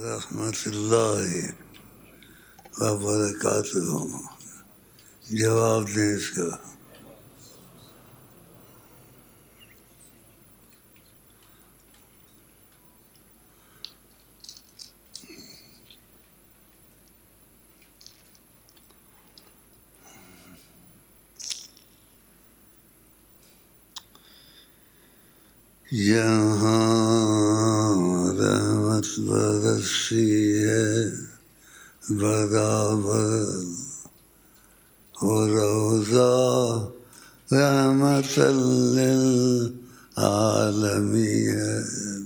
ورحمۃ اللہ وبرکاتہ. جواب دیں اس کا. یہاں رحمت برسی ہے برابر، ہو روزہ رحمت للعالمین ہے.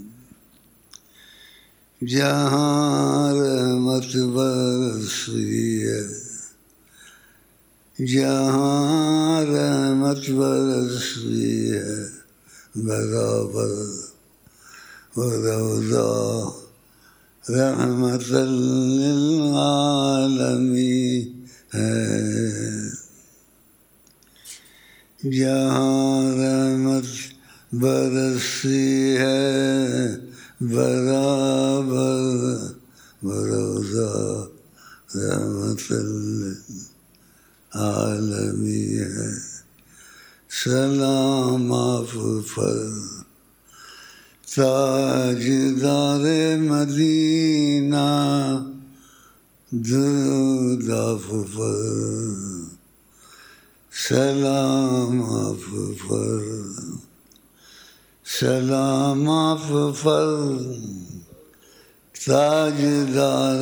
جہاں رحمت برسی ہے، جہاں رحمت برسی ہے برابر، ہو روزہ رحمت للعالمین ہے. جہاں رحمت برسی ہے برابر، بروزہ رحمت للعالمین ہے. سلام آپ پر تاجدار مدینہ، درود آپ پر، سلام آپ پر، سلام آپ پر تاجدار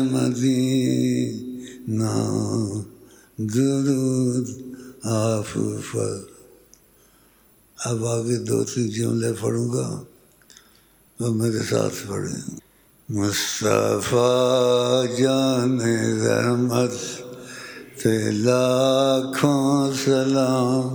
مدینہ، درود آپ پر. اب آگے 2-3 جملے پڑھوں گا تو میرے ساتھ پڑھیں. مصطفیٰ جان رحمت پہ لاکھوں سلام،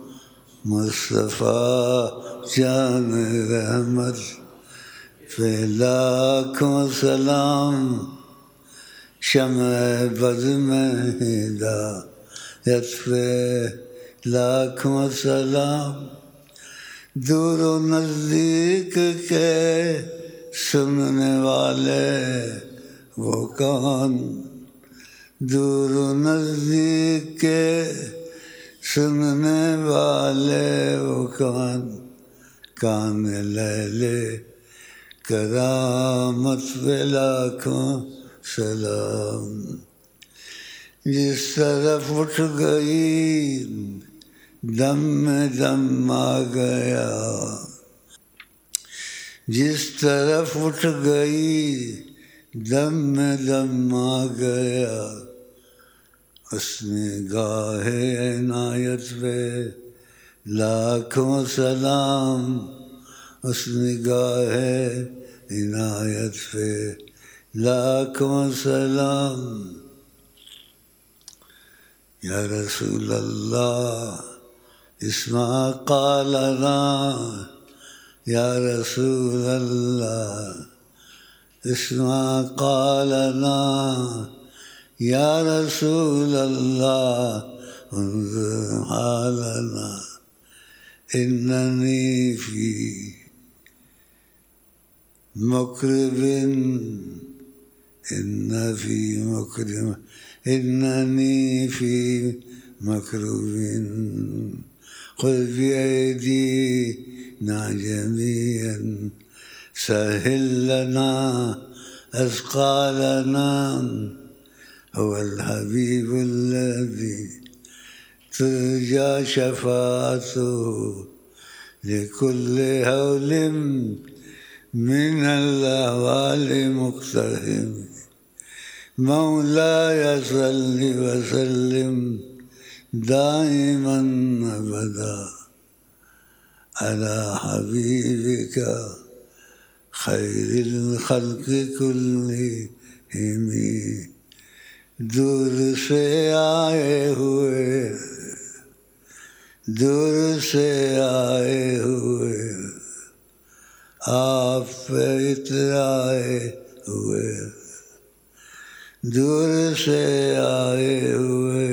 مصطفیٰ جان رحمت پہ لاکھوں سلام، شمع بز میں ہدایت پہ لاکھوں سلام. دور و نزدیک کے سننے والے وہ کان، دور و نزدیک کے سننے والے وہ کان، کان لے کرامت پہ لاکھوں سلام. جس طرف اٹھ گئی دم میں دم آ گیا، جس طرف اٹھ گئی دم میں دم آ گیا، اس نگاہ عنایت پہ لاکھوں سلام، اس نگاہ عنایت پہ لاکھوں سلام. یا رسول اللہ اسمع قالنا، یا رسول اللہ اسمع قالنا، یا رسول اللہ انظر حالنا. اننی فی مکرب، اننی فی مکروب، خذ بأیدینا جمیعا سہل لنا اثقالنا. هو الحبیب الذی ترجى شفاعته لكل هول من الأهوال مقتحم. مولاي صل وسلم دائما أبدا على حبيبك خير الخلق كلهم. دور سے آئے ہوئے، دور سے آئے ہوئے، آپ پہ اترائے ہوئے، دور سے آئے ہوئے،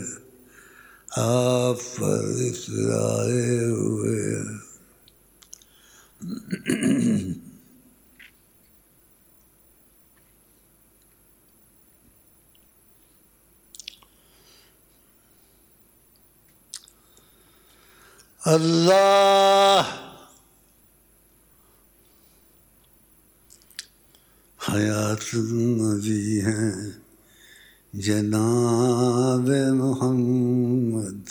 آپ پر اترائے ہوئے. اللہ حیات النبی ہیں جناب محمد،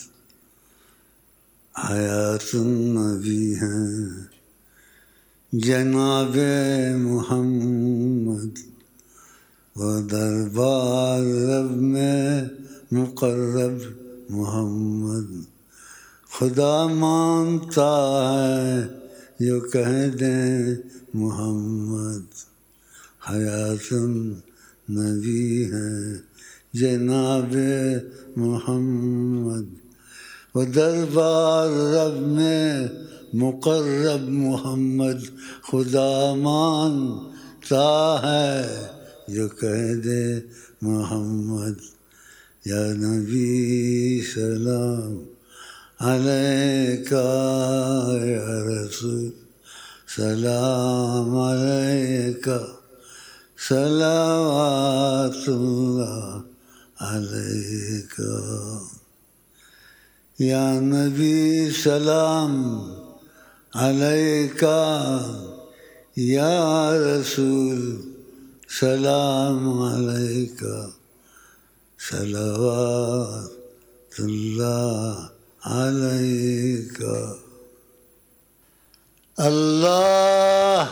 حیات النبی ہیں جناب محمد، وہ دربار رب میں مقرب محمد، خدا مانتا ہے جو کہہ دیں محمد، حیات النبی ہے جناب محمد، وہ دربار رب میں مقرب محمد، خدا مانتا ہے جو کہہ دے محمد، یا نبی سلام علیکہ، یا رسول سلام علیکہ، صلوات اللہ علیکہ، یا نبی سلام علیکہ، یا رسول سلام علیکہ، صلوات اللہ علیکہ۔ اللہ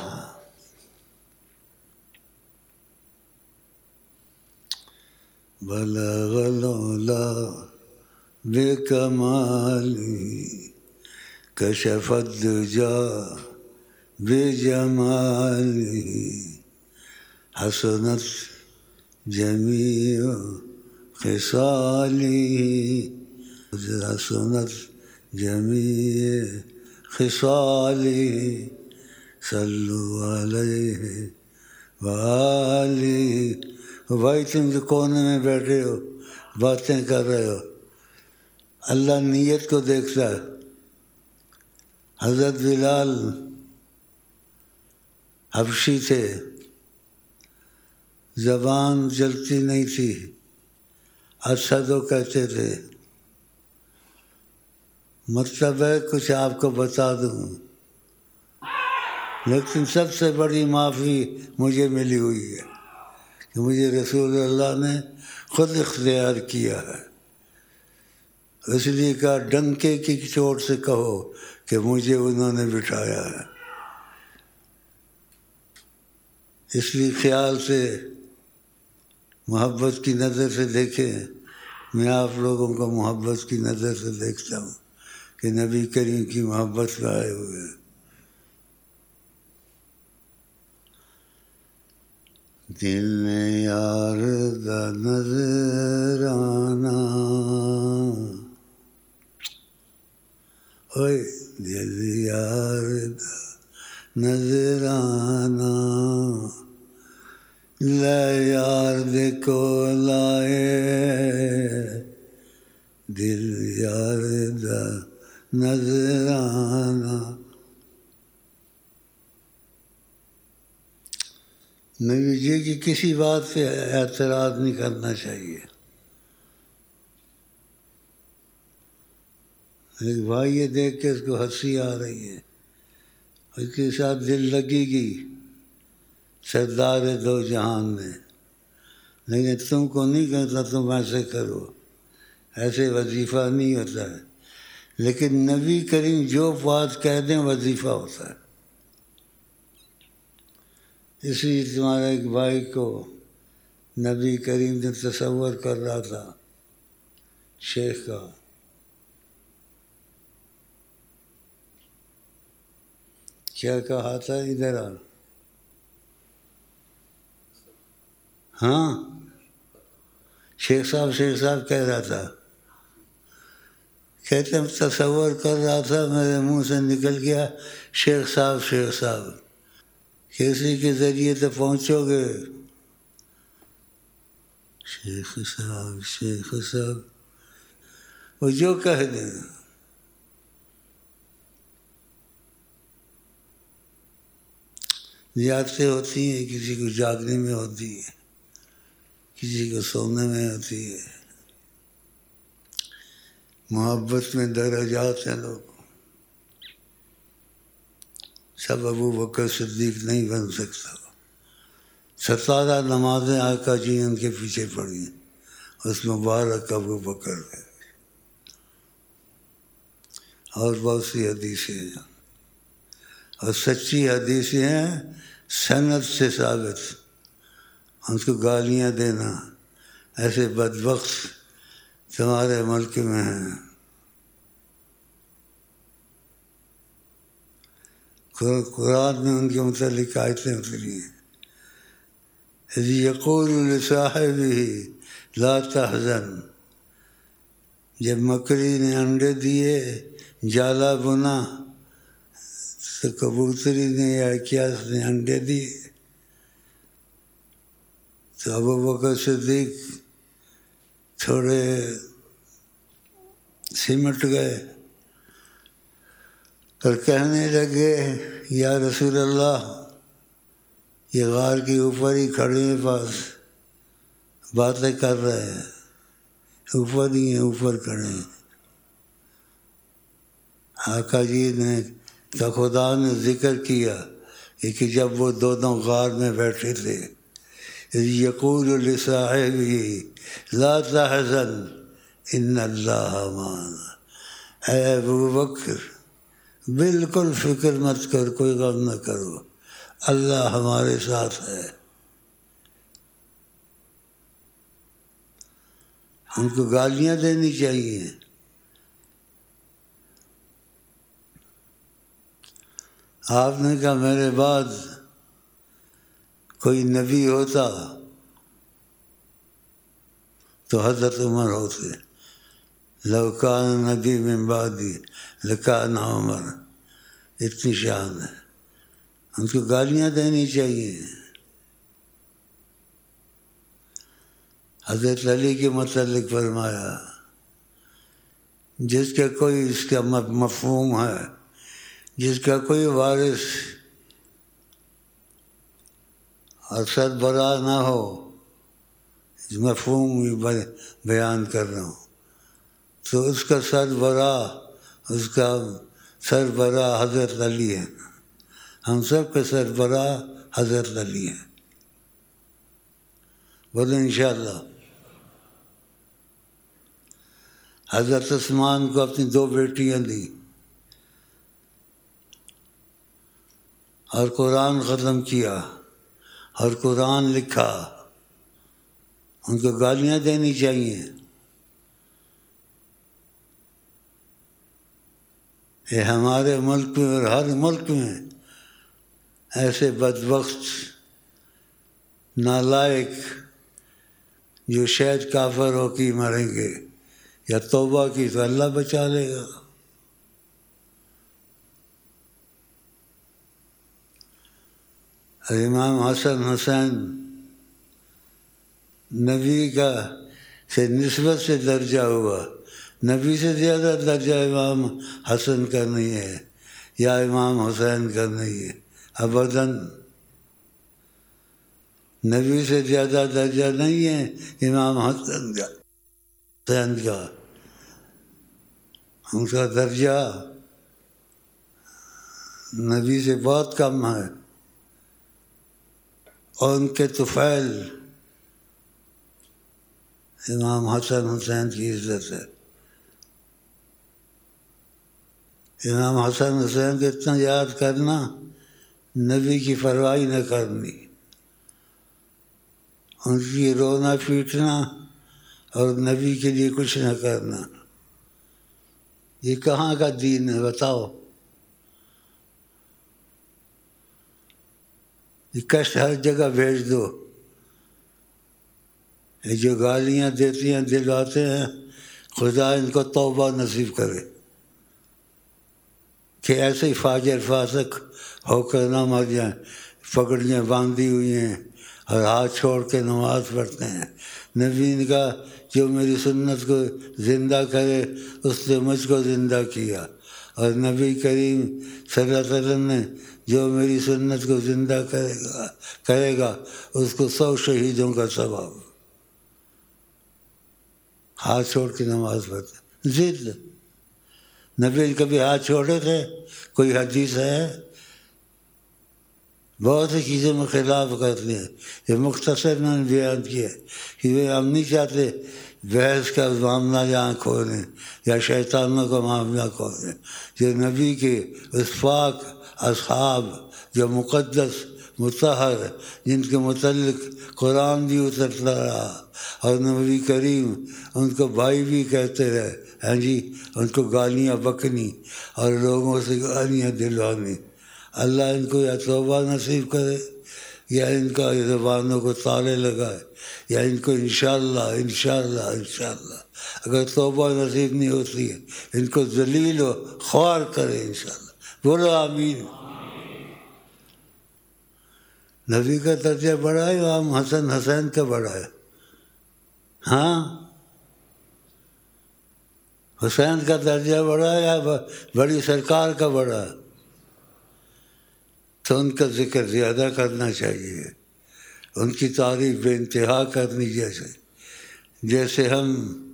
بلغ العلا بکمالہ، کشف الدجا بجمالہ، حسنت جمیع خصالہ، حسنت جمیع خصالہ، صلو علیہ وآلہ۔ بھائی تم جو کونے میں بیٹھے ہو باتیں کر رہے ہو، اللہ نیت کو دیکھتا ہے۔ حضرت بلال حبشی تھے، زبان چلتی نہیں تھی، اشہدو کہتے تھے، مطلب ہے کچھ آپ کو بتا دوں، لیکن سب سے بڑی معافی مجھے ملی ہوئی ہے کہ مجھے رسول اللہ نے خود اختیار کیا ہے، اس لیے کہا ڈنکے کی چوٹ سے کہو کہ مجھے انہوں نے بٹھایا ہے۔ اس لیے خیال سے محبت کی نظر سے دیکھیں، میں آپ لوگوں کو محبت کی نظر سے دیکھتا ہوں کہ نبی کریم کی محبت میں آئے ہوئے ہیں۔ دل نے یار دا نظر آنا، اوئے دل یار دا نظر آنا، لے یار دے کو لائے، دل یار دا نظر آنا۔ نبی جی کی کسی بات پہ اعتراض نہیں کرنا چاہیے۔ ایک بھائی یہ دیکھ کے اس کو ہنسی آ رہی ہے، اس کے ساتھ دل لگے گی سردار دو جہان میں، لیکن تم کو نہیں کہتا تم ایسے کرو، ایسے وظیفہ نہیں ہوتا ہے، لیکن نبی کریم جو بات کہہ دیں وظیفہ ہوتا ہے۔ اس لیے تمہارے ایک بھائی کو نبی کریم نے تصور کر رہا تھا شیخ کا، کیا کہا تھا ادھر آ، ہاں شیخ صاحب کہہ رہا تھا، کہتے ہیں تصور کر رہا تھا، میرے منہ سے نکل گیا شیخ صاحب، کسی کے ذریعے تو پہنچو گے، شیخ صاحب وہ جو کہہ دیں۔ زیادتیں ہوتی ہیں، کسی کو جاگنے میں ہوتی ہے، کسی کو سونے میں ہوتی ہے، محبت میں درجات ہیں لوگ۔ سب ابو بکر صدیق نہیں بن سکتا. 17 نمازیں آقا جی ان کے پیچھے پڑھی، اس میں مبارک ابو بکر ہے. اور بہت سی حدیثیں ہیں، اور سچی حدیثیں ہیں، سند سے ثابت. ان کو گالیاں دینا، ایسے بدبخت تمہارے ملک میں ہیں. قرآن میں ان کے متعلق آیتیں اتری ہیں. اذ یقول لصاحبہ لا تحزن، جب مکڑی نے انڈے دیے، جالا بنا، تو کبوتری نے یا اکیاس نے انڈے دیے، تو ابو بکر صدیق تھوڑے سمٹ گئے اور کہنے لگے یا رسول اللہ، یہ غار کے اوپر ہی کھڑے ہیں، پاس باتیں کر رہے ہیں، اوپر ہی ہیں، اوپر کھڑے ہیں. آقا جی نے تو خدا نے ذکر کیا کہ جب وہ دونوں غار میں بیٹھے تھے، یقول لصاحبہ لا تحزن ان اللہ معنا، اے ابو بکر بالکل فکر مت کر، کوئی غم نہ کرو، اللہ ہمارے ساتھ ہے. ان کو گالیاں دینی چاہیے. آپ نے کہا میرے بعد کوئی نبی ہوتا تو حضرت عمر ہوتے، لو کان نبی من بعدی لکان عمر. اتنی شان ہے. ان کو گالیاں دینی چاہیے. حضرت علی کے متعلق فرمایا جس کا کوئی اس کا مفہوم ہے، جس کا کوئی وارث اور سربراہ نہ ہو، اس مفہوم بیان کر رہا ہوں، تو اس کا سربراہ حضرت علی ہے. ہم سب کے سربراہ حضرت علی ہیں. بولے انشاءاللہ. حضرت عثمان کو اپنی 2 بیٹیاں دی اور قرآن ختم کیا اور قرآن لکھا. ان کو گالیاں دینی چاہیے. یہ ہمارے ملک میں اور ہر ملک میں ایسے بدبخت نالائق جو شاید کافر ہو کے مریں گے، یا توبہ کی تو اللہ بچا لے گا. امام حسن حسین نبی کا سے نسبت سے درجہ ہوا، نبی سے زیادہ درجہ امام حسن کا نہیں ہے یا امام حسین کا نہیں ہے، ابداً. نبی سے زیادہ درجہ نہیں ہے امام حسن کا، حسین کا. ان کا درجہ نبی سے بہت کم ہے. اور ان کے طفیل امام حسن حسین کی عزت ہے. امام حسن حسین کو اتنا یاد کرنا، نبی کی پرواہی نہ کرنی، ان کی رونا پیٹنا اور نبی کے لیے کچھ نہ کرنا. یہ کہاں کا دین ہے بتاؤ؟ یہ کشٹ ہر جگہ بھیج دو. یہ جو گالیاں دیتی ہیں دلواتے ہیں، خدا ان کو توبہ نصیب کرے کہ ایسے ہی فاجر فاسق ہو کر نہ مر جائیں. پگڑیاں باندھی ہوئی ہیں اور ہاتھ چھوڑ کے نماز پڑھتے ہیں. نبی نے کہا جو میری سنت کو زندہ کرے اس نے مجھ کو زندہ کیا، اور نبی کریم صلی اللہ علیہ وسلم نے جو میری سنت کو زندہ کرے گا اس کو 100 شہیدوں کا ثواب. ہاتھ چھوڑ کے نماز پڑھتے. ضد نبی کبھی ہاتھ چھوڑے تھے؟ کوئی حدیث ہے؟ بہت سی چیزوں میں خلاف کرتے ہیں. یہ مختصر میں نے بیان کیا کہ ہم نہیں چاہتے بحث کا معاملہ یہاں کھولیں یا شیطانوں کا معاملہ کھولیں. جو نبی کے اس پاک اصحاب جو مقدس مطہر جن کے متعلق قرآن بھی اترتا رہا اور نبی کریم ان کو بھائی بھی کہتے رہے، ہاں جی، ان کو گالیاں بکنی اور لوگوں سے گالیاں دلوانی. اللہ ان کو یا توبہ نصیب کرے یا ان کا زبانوں کو تالے لگائے یا ان کو انشاءاللہ انشاءاللہ انشاءاللہ اگر توبہ نصیب نہیں ہوتی ہے ان کو ذلیل و خوار کرے انشاءاللہ. بولو آمین. نبی کا درجہ بڑا ہے، امام حسن حسین کا بڑا ہے. ہاں، حسین کا درجہ بڑا ہے یا بڑی سرکار کا بڑا ہے؟ تو ان کا ذکر زیادہ کرنا چاہیے، ان کی تعریف بے انتہا کرنی چاہیے. جیسے ہم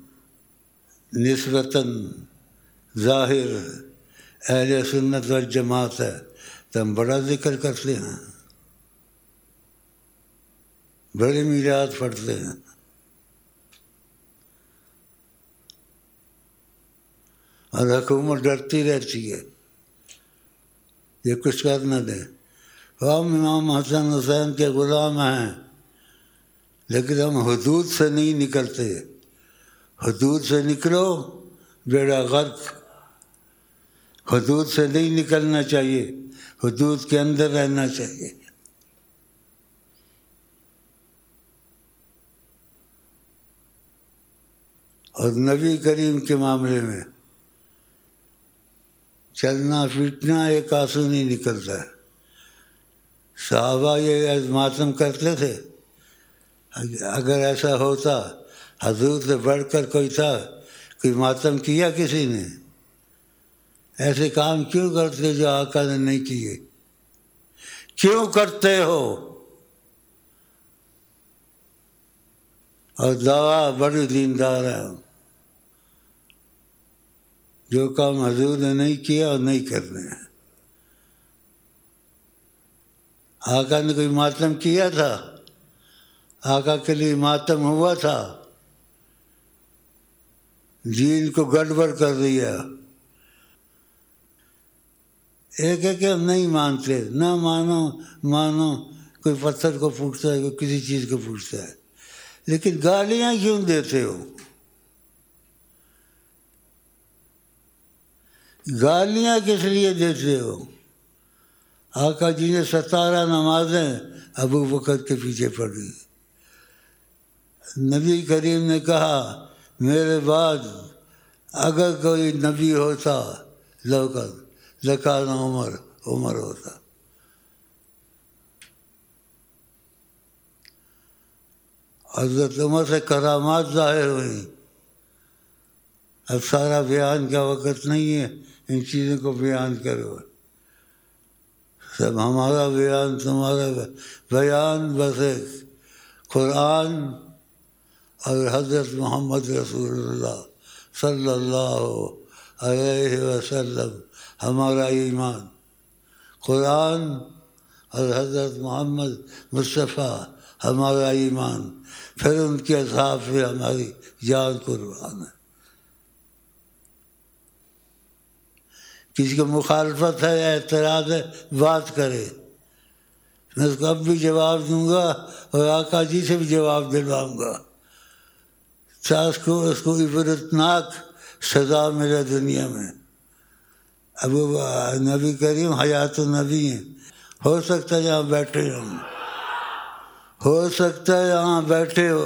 نسبتاً ظاہر اہل سنت والجماعت ہے تو ہم بڑا ذکر کرتے ہیں، بڑے میلاد پڑھتے ہیں. اور حکومت ڈرتی رہتی ہے یہ کچھ کر نہ دیں. ہم امام حسن حسین کے غلام ہیں لیکن ہم حدود سے نہیں نکلتے. حدود سے نکلو بیڑا غرق. حدود سے نہیں نکلنا چاہیے، حدود کے اندر رہنا چاہیے. اور نبی کریم کے معاملے میں چلنا پھرنا ایک آنسو نہیں نکلتا ہے. صحابہ یہ ماتم کرتے تھے. اگر ایسا ہوتا حضور سے بڑھ کر کوئی تھا، کوئی ماتم کیا کسی نے؟ ایسے کام کیوں کرتے جو آقا نے نہیں کیے؟ کیوں کرتے ہو؟ اور دعا بڑی دیندار ہے. جو کام حضور نے نہیں کیا اور نہیں کرنے ہیں. آقا نے کوئی ماتم کیا تھا؟ آقا کے لیے ماتم ہوا تھا؟ دین کو گڑبڑ کر دیا. ایک ہے کہ ہم نہیں مانتے، نہ مانو. کوئی پتھر کو پوچھتا ہے، کوئی کسی چیز کو پوچھتا ہے، لیکن گالیاں کیوں دیتے ہو؟ گالیاں کس لیے دیتے ہو؟ آقا جی نے 17 نمازیں ابو بکر کے پیچھے پڑھی. نبی کریم نے کہا میرے بعد اگر کوئی نبی ہوتا لکان عمر ہوتا. حضرت عمر سے کرامات ظاہر ہوئی. اب سارا بیان کا وقت نہیں ہے ان چیزوں کو بیان کرو. سب ہمارا بیان تمہارا بیان بس ایک قرآن اور حضرت محمد رسول اللہ صلی اللہ علیہ وسلم ہمارا ایمان. قرآن اور حضرت محمد مصطفیٰ ہمارا ایمان، پھر ان کے اصحاب سے ہماری جان قربان ہے. کسی کو مخالفت ہے یا اعتراض ہے بات کرے، میں اس کو اب بھی جواب دوں گا اور آقا جی سے بھی جواب دلواؤں گا. اس کو عبرتناک سزا ملے دنیا میں. اب نبی کریم حیات النبی ہیں. ہو سکتا ہے یہاں بیٹھے ہوں، ہو سکتا ہے یہاں بیٹھے ہو.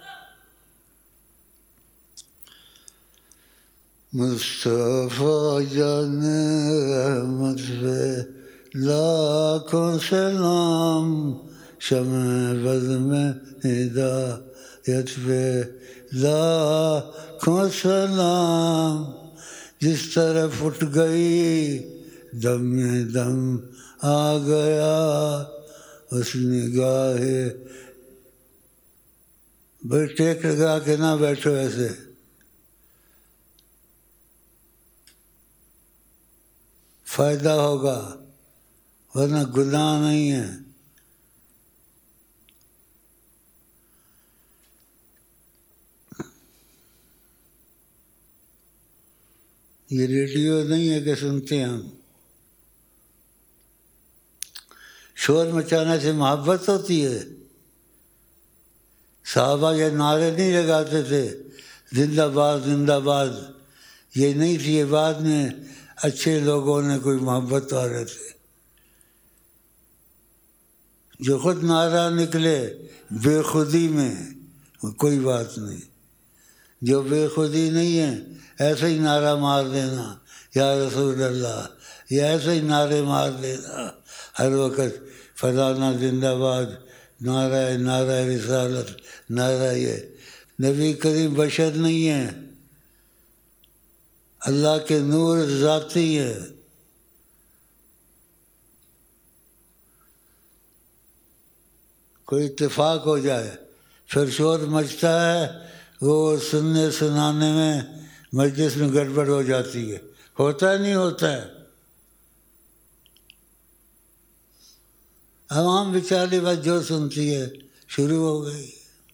مصطفیٰ جان احمد پہ لاکھوں سلام، شمع بزم ہدایت پہ لاکھوں سلام. جس طرف اٹھ گئی دم میں دم آ گیا اس نگاہ. بھائی ٹیک لگا کے نہ بیٹھو ایسے. فائدہ ہوگا ورنہ گناہ نہیں ہے. یہ ریڈیو نہیں ہے کہ سنتے ہیں ہم. شور مچانے سے محبت ہوتی ہے. صحابہ یہ نعرے نہیں لگاتے تھے زندہ باد زندہ باد، یہ نہیں تھی، یہ بعد میں اچھے لوگوں نے کوئی محبت والے تھے جو خود نعرہ نکلے بے خودی میں، کوئی بات نہیں. جو بے خودی نہیں ہے ایسے ہی نعرہ مار دینا یا رسول اللہ، یا ایسے ہی نعرے مار دینا ہر وقت، فلانا زندہ باد، نعرہ رسالت، نعرہ یہ. نبی کریم بشر نہیں ہے، اللہ کے نور ذاتی ہے. کوئی اتفاق ہو جائے پھر شور مچتا ہے، وہ سننے سنانے میں مجلس میں گڑبڑ ہو جاتی ہے. ہوتا ہے نہیں ہوتا ہے. عوام بیچاری بس جو سنتی ہے شروع ہو گئی.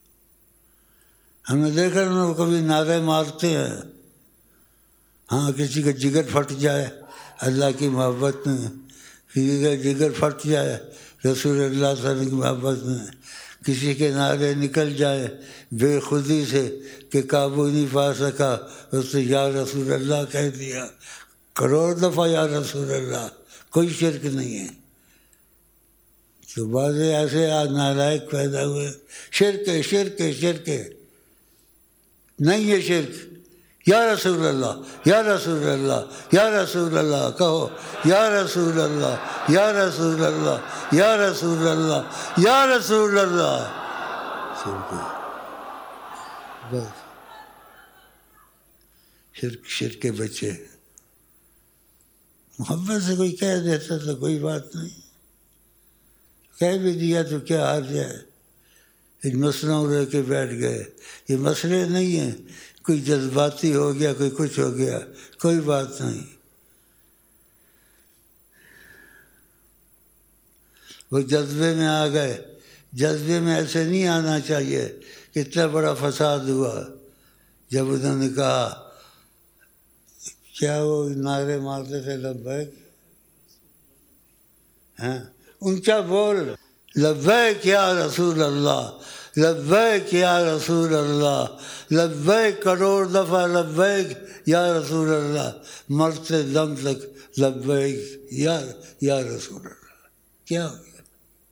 ہم نے دیکھا انہوں کبھی نعرے مارتے ہیں، ہاں کسی کا جگر پھٹ جائے اللہ کی محبت میں، کسی کا جگر پھٹ جائے رسول اللہ صلی اللہ علیہ وسلم کی محبت میں، کسی کے نعرے نکل جائے بے خودی سے کہ قابو نہیں پا سکا، اس نے یا رسول اللہ کہہ دیا، کروڑ دفعہ یا رسول اللہ، کوئی شرک نہیں ہے. تو بعض ایسے نالائق پیدا ہوئے، شرک ہے شرک ہے شرک ہے. نہیں ہے شرک. یا رسول اللہ یا رسول اللہ یا رسول اللہ کہو، یا رسول اللہ یا رسول اللہ یا رسول اللہ یا رسول اللہ. بس شرک شرک کے بچے. محبت سے کوئی کہہ دیتا تو کوئی بات نہیں، کہہ بھی دیا تو کیا حرج ہے. ان مسئلوں رہ کے بیٹھ گئے. یہ مسئلے نہیں ہیں کوئی جذباتی ہو گیا کوئی کچھ ہو گیا، کوئی بات نہیں. وہ جذبے میں آ گئے. جذبے میں ایسے نہیں آنا چاہیے. کتنا بڑا فساد ہوا جب انہوں نے کہا، کیا وہ نعرے مارتے تھے لبیک، ہاں اونچا بول، لبیک یا رسول اللہ، لبیک یا رسول اللہ، لبیک کروڑ دفعہ لبیک یا رسول اللہ، مرتے دم تک لبیک یا رسول اللہ. کیا ہو گیا؟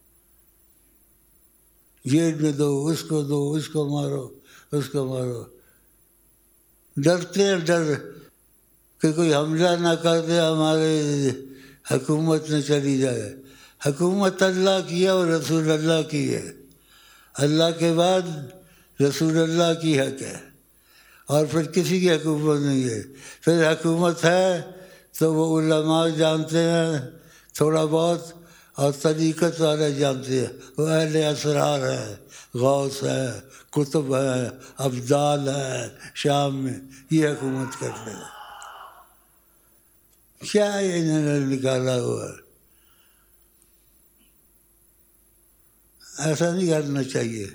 جیل میں دو، اس کو دو، اس کو مارو، اس کو مارو. ڈرتے ہیں ڈر کہ کوئی حملہ نہ کر دے، ہمارے حکومت نہ چلی جائے. حکومت اللہ کی ہے اور رسول اللہ کی ہے. اللہ کے بعد رسول اللہ کی حق ہے، اور پھر کسی کی حکومت نہیں ہے. پھر حکومت ہے تو وہ علماء جانتے ہیں تھوڑا بہت، اور طریقت والے جانتے ہیں، وہ اہل اسرار ہے، غوث ہے، کتب ہے، ابدال ہے شام میں، یہ حکومت کرتے ہیں. کیا انہوں نے نکالا ہوا ہے؟ ایسا نہیں کرنا چاہیے.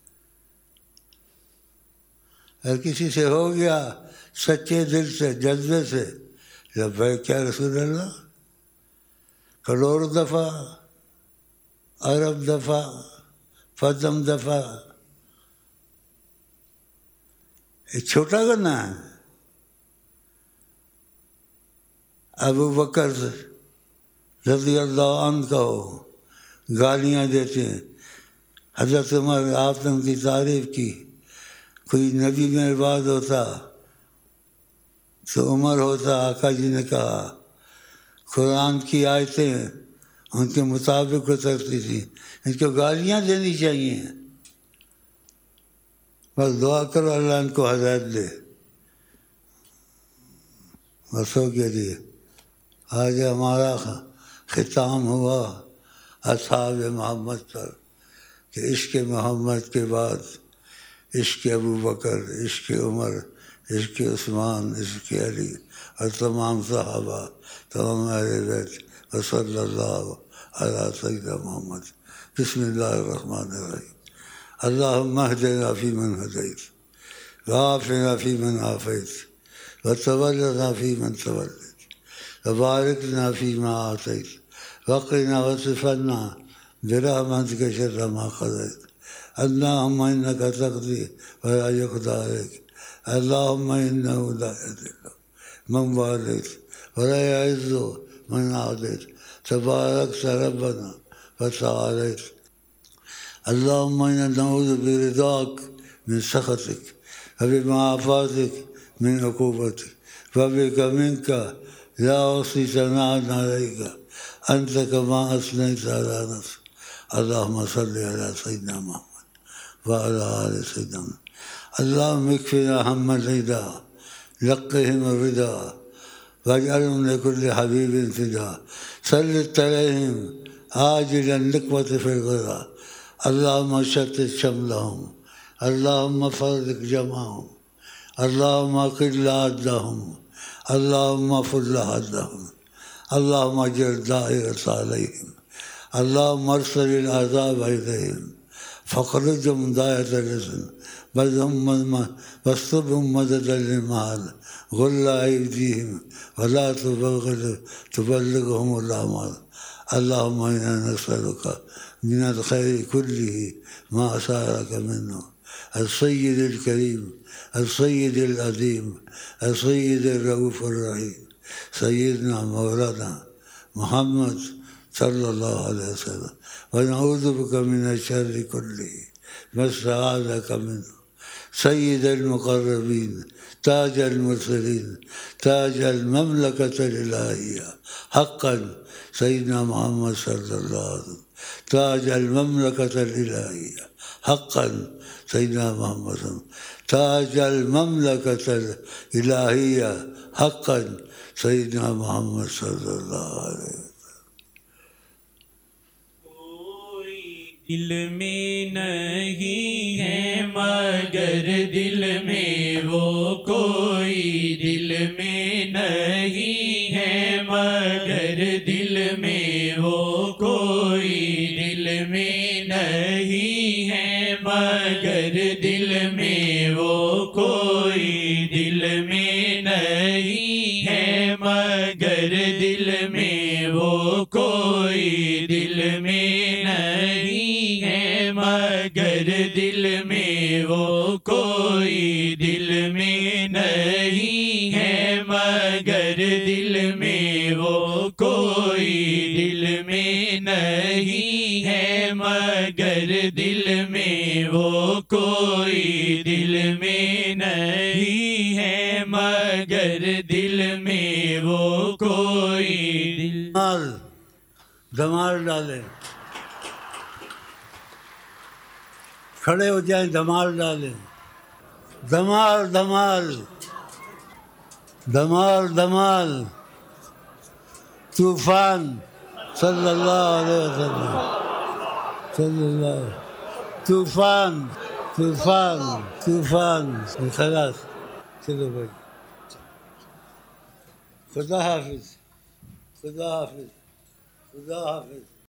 اگر کسی سے ہو گیا سچے دل سے، جذبے سے، لبیک یا رسول اللہ، کروڑ دفعہ، ارب دفعہ، فدم دفعہ. ایک چھوٹا کرنا ہے. ابو بکر رضی اللہ عنہ کو گالیاں دیتے ہیں. حضرت عمر، آپ نے ان کی تعریف کی. کوئی نبی میں بعد ہوتا تو عمر ہوتا. آقا جی نے کہا قرآن کی آیتیں ان کے مطابق اترتی تھیں، ان کو گالیاں دینی چاہیے. بس دعا کرو اللہ ان کو ہدایت دے. بس ہو گیا جی. آج ہمارا ختام ہوا اصحاب محمد پر کہ عشق محمد کے بعد عشق ابو بکر، عشق عمر، عشق عثمان، عشق علی اور تمام صحابہ، تمام اہل بیت، وصلی اللہ علی سیدنا محمد. بسم اللہ الرحمن الرحیم. اللہم اہدنا فیمن ہدیت وعافنا فیمن عافیت وتولنا فيمن توليت وبارك لنا فيما أعطيت وقنا واصرف عنا برحمتك شر ما قضيت اللهم إنك تقضي ولا يقضى عليك اللهم إنه لا يذل من واليت ولا يعز من عاديت تباركت ربنا وتعاليت اللهم إنا نعوذ برضاك من سخطك وبمعافاتك من عقوبتك وبك منك لا أحصي ثناء عليك أنت كما أثنيت على نفسك اللهم صل على سيدنا محمد وعلى آل سيدنا محمد اللهم اكفنا هم الرداء لقهم الرداء واجعلهم لكل حبيب فداء سلط عليهم عاجلا نقمة في الغداء اللهم شتت شملهم اللهم فرق جمعهم اللهم قل عدهم اللهم فل حدهم اللهم اجر دائرة عليهم اللهم ارسل العذاب إليهم فاخرجهم دائرة الرزق واصطبهم مددا للمال غل أيديهم ولا تبلغهم الأعمال اللهم إنا نسألك من الخير كله ما أسألك منه السيد الكريم السيد العظيم السيد الرؤوف الرحيم سيدنا مولانا محمد صلى الله عليه وسلم ونعوذ بك من الشر كله ما استعاذك منه سيد المقربين تاج المرسلين تاج المملكة الإلهية حقا سيدنا محمد صلى الله عليه وسلم تاج المملكة الإلهية حقا سيدنا محمد صلى الله عليه وسلم تاج المملكة الإلهية حقا سيدنا محمد صلى الله عليه وسلم. دل میں نہیں ہے مگر دل میں وہ کوئی دل میں نہیں ہے مگر دل میں وہ کوئی دل میں نہیں ہے مگر دل میں وہ کوئی دل میں نہیں ہے مگر دل میں وہ کوئی دل میں نہیں ہے مگر دل میں وہ کوئی دل میں نہیں ہے مگر دل میں وہ کوئی دل میں نہیں ہے مگر دل میں وہ کوئی دل میں نہیں ہے مگر دل میں وہ کوئی دل دمال ڈالیں کھڑے ہو جائیں دمال ڈالیں دمال دمال دمال دمال طوفان صلی اللہ علیہ وسلم صلی اللہ طوفان طوفان طوفان خلاص چلو بھائی خدا حافظ خدا حافظ خدا حافظ.